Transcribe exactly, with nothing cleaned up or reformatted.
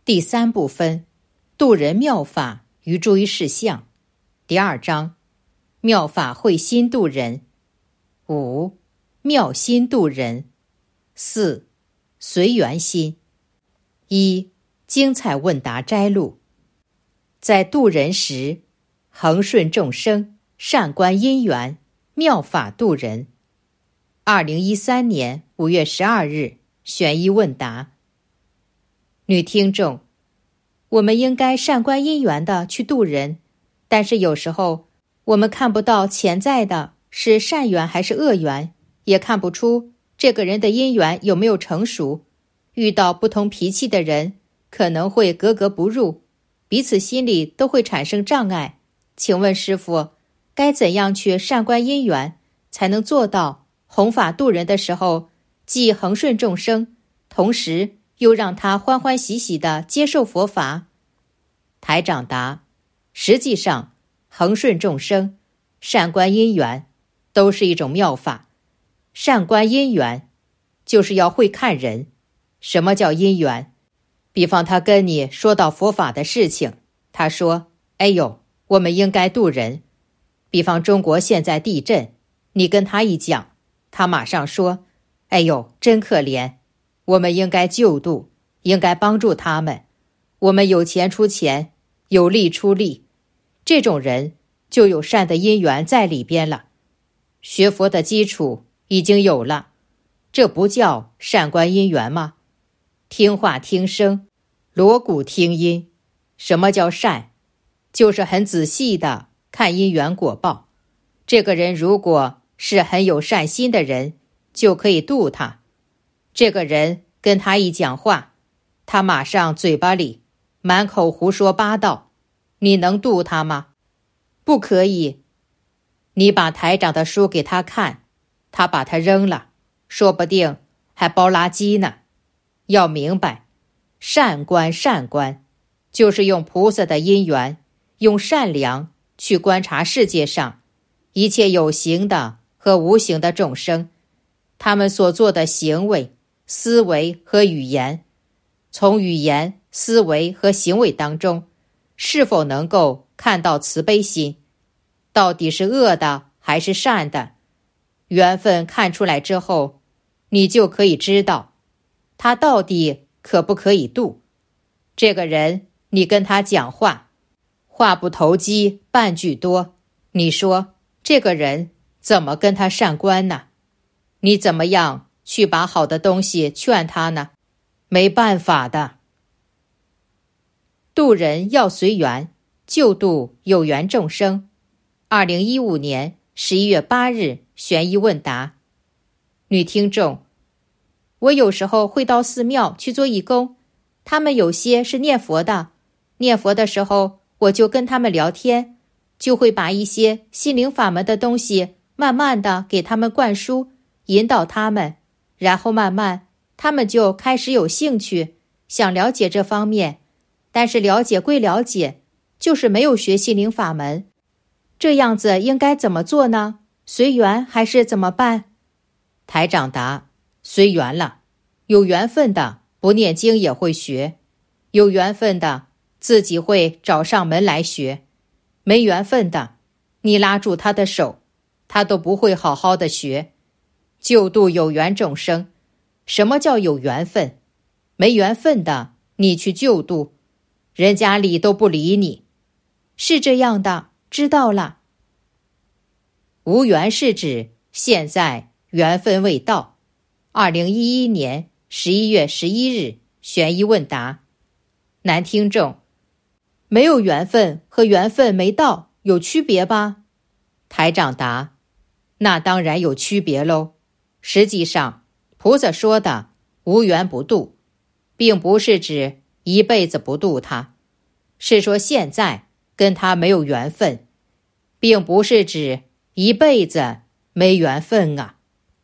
第三部分，度人妙法与注意事项。第二章，妙法会心度人。五、妙心度人。四、随缘心。一、精彩问答摘录。在度人时，恒顺众生，善观因缘，妙法度人。二零一三年五月十二日，悬疑问答。女听众，我们应该善观因缘的去度人，但是有时候我们看不到潜在的是善缘还是恶缘，也看不出这个人的因缘有没有成熟。遇到不同脾气的人，可能会格格不入，彼此心里都会产生障碍。请问师父，该怎样去善观因缘，才能做到弘法度人的时候，既恒顺众生，同时又让他欢欢喜喜地接受佛法？台长答：实际上，恒顺众生、善观因缘都是一种妙法。善观因缘，就是要会看人。什么叫因缘？比方他跟你说到佛法的事情，他说：哎呦，我们应该度人。比方中国现在地震，你跟他一讲，他马上说：哎呦，真可怜，我们应该救度，应该帮助他们。我们有钱出钱，有力出力。这种人就有善的因缘在里边了，学佛的基础已经有了，这不叫善观因缘吗？听话听声，锣鼓听音。什么叫善？就是很仔细的看因缘果报。这个人如果是很有善心的人，就可以度他。这个人跟他一讲话，他马上嘴巴里满口胡说八道，你能度他吗？不可以。你把台长的书给他看，他把它扔了，说不定还包垃圾呢。要明白，善观善观，就是用菩萨的因缘，用善良去观察世界上一切有形的和无形的众生，他们所做的行为、思维和语言，从语言、思维和行为当中，是否能够看到慈悲心，到底是恶的还是善的？缘分看出来之后，你就可以知道他到底可不可以度。这个人，你跟他讲话，话不投机半句多，你说这个人怎么跟他善观呢？你怎么样去把好的东西劝他呢？没办法的。度人要随缘，救度有缘众生。二零一五年十一月八日，悬疑问答。女听众，我有时候会到寺庙去做义工，他们有些是念佛的，念佛的时候我就跟他们聊天，就会把一些心灵法门的东西慢慢的给他们灌输，引导他们，然后慢慢他们就开始有兴趣，想了解这方面。但是了解归了解，就是没有学心灵法门。这样子应该怎么做呢？随缘还是怎么办？台长答：随缘了。有缘分的不念经也会学，有缘分的自己会找上门来学，没缘分的你拉住他的手，他都不会好好的学。救度有缘众生。什么叫有缘分？没缘分的你去救度，人家理都不理你。是这样的，知道了。无缘是指现在缘分未到。二零一一年十一月十一日，悬疑问答。男听众，没有缘分和缘分没到有区别吧？台长答：那当然有区别喽。实际上，菩萨说的无缘不度，并不是指一辈子不度他，是说现在跟他没有缘分，并不是指一辈子没缘分啊。